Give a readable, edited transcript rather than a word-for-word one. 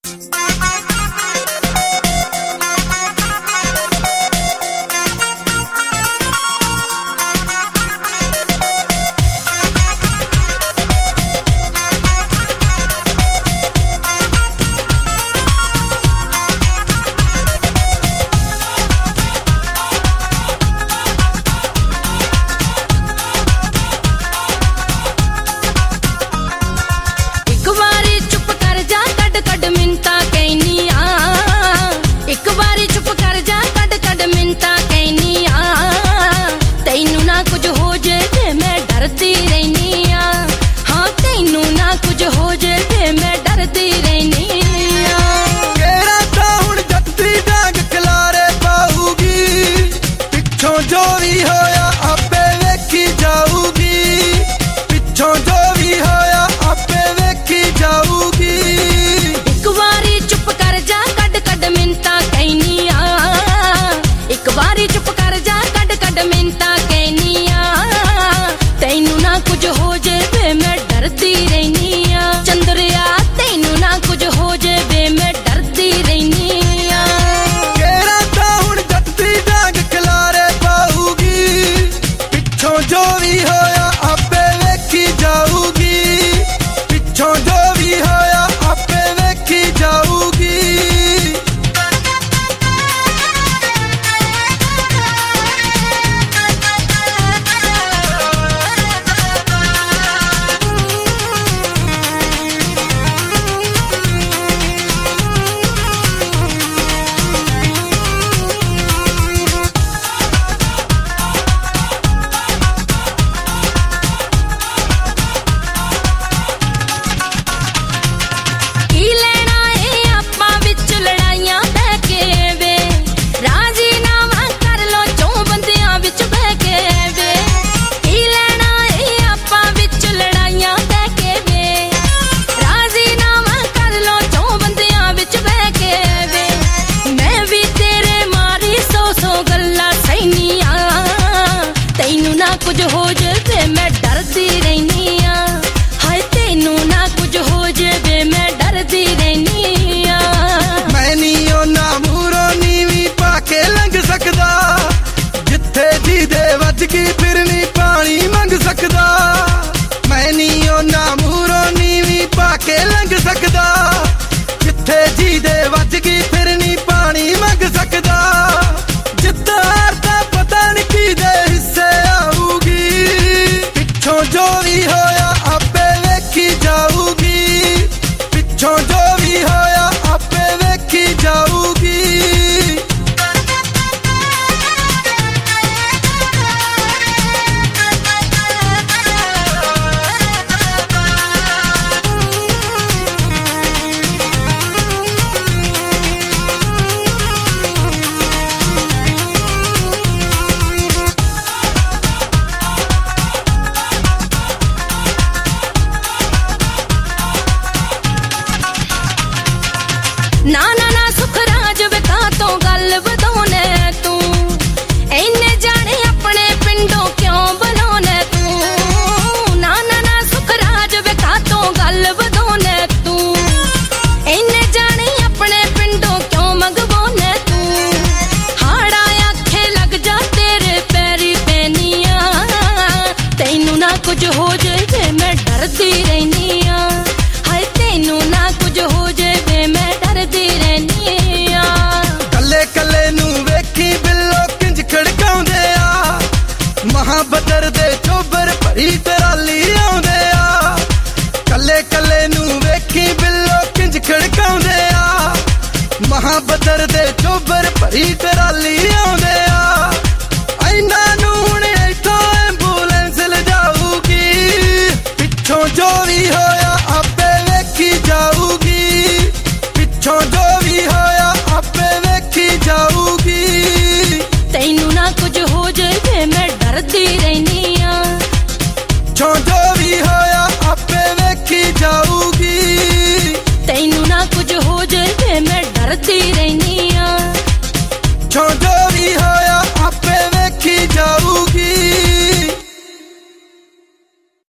कुछ हो जावे मैं डरती रहनी आ, हाय तेनू ना कुछ हो जावे मैं डरती रहनी आ। मैं नी ओना मूरों नीवी पाके लंघ सकदा, जिथे जी दे वज की फिर नी पानी मंग सकदा। मैं नी ओना मूरों नीवी पाके लंघ सकदा, जिथे जी दे वज की फिर नी पानी मंग सकदा। जिद्दां हारदा पता नहीं की दे हिस्से आऊगी, पिछों जो भी होया आपे वेखी जाऊगी, पिछों जो भी होया आपे वेखी जाऊगी। ना ना ना सुखराज विखा तो गल बधाने तू, इन्ने जाने अपने पिंडों क्यों बुलाने तू। ना ना ना सुखराज विखा तो गल बधाने तू, इन्ने जाने अपने पिंडों क्यों मंगवाने तू। हाड़ा आखे लग जा तेरे पैरी पैनिया, तेनू ना कुछ हो जाए मैं डरती रहनी आ, हाय तेनू ना कुछ हो जाए मैं डरती रहनी आ। कले कले नू वेखी बिल्लो किंज खड़काउंदे आ, महाबदर दे चोबर भरी तराली आउंदे आ। कले कले नू वेखी बिल्लो किंज खड़काउंदे आ, महाबदर दे चोबर भरी तराली आउंदे आ।